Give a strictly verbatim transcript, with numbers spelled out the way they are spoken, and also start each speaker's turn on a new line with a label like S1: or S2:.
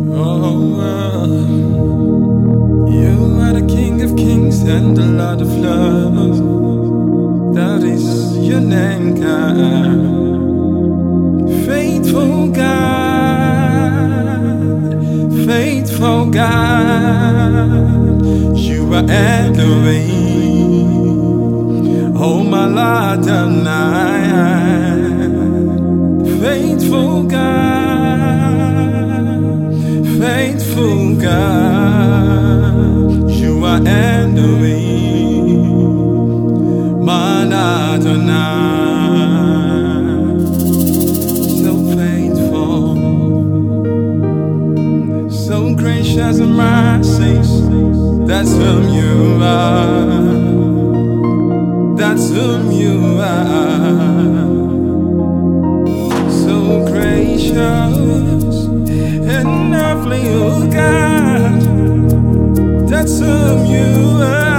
S1: Oh, uh, you are the King of Kings and the Lord of Lords. That is your name, God. Faithful God, faithful God. You are Elohim. Oh, my Lord, tonight. Faithful God, faithful God, you are Elohim, man Adonai, so faithful, so gracious and mercies. That's whom you are. That's whom you are. So gracious and lovely, oh God, that's whom you are.